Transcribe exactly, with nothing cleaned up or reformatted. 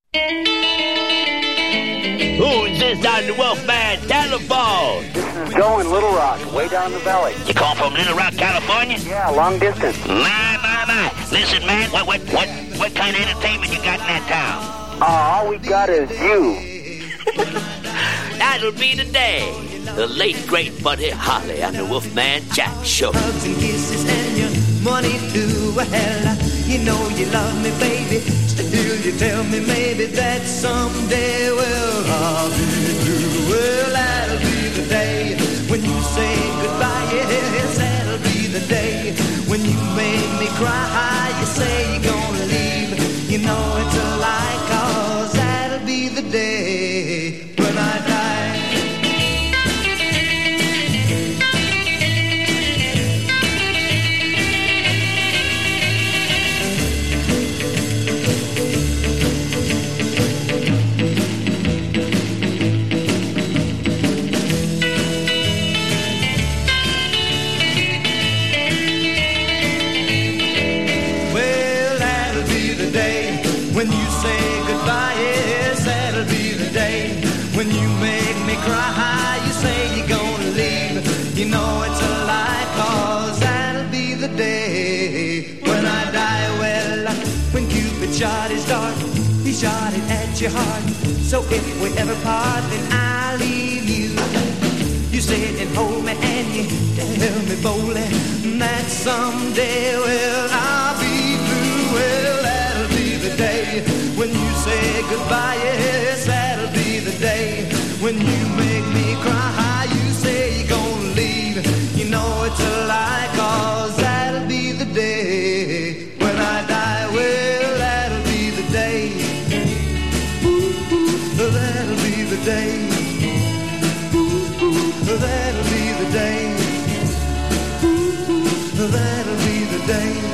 Who's this on the Wolfman telephone? This is Joe in Little Rock, way down the valley. You call from Little Rock, California? Yeah, long distance. My, my, my. Listen, man, what, what, what, what kind of entertainment you got in that town? Uh, all we got is you. That'll be the day. The late, great Buddy Holly on the Wolfman Jack Show. Hugs and kisses and your money too. Well, you know you love me, baby. Still you tell me maybe that someday, well, I'll be through. Well, that'll be the day when you say goodbye. Yes, that'll be the day when you make me cry. You say you're gonna leave. You know it's a lie, 'cause that'll be the day when I die. When you say goodbye, yes, that'll be the day when you make me cry. You say you're gonna leave. You know it's a lie, 'cause that'll be the day when I die. Well, when Cupid shot his dart, he shot it at your heart. So if we ever part, then I'll leave you. You sit and hold me and you tell me boldly that someday, well, I'll be through. Well, day when you say goodbye, yes, that'll be the day when you make me cry. You say you're gonna leave. You know it's a lie, 'cause that'll be the day when I die. Well, that'll be the day. Ooh, ooh, that'll be the day. Ooh, ooh, that'll be the day. Ooh, ooh, that'll be the day.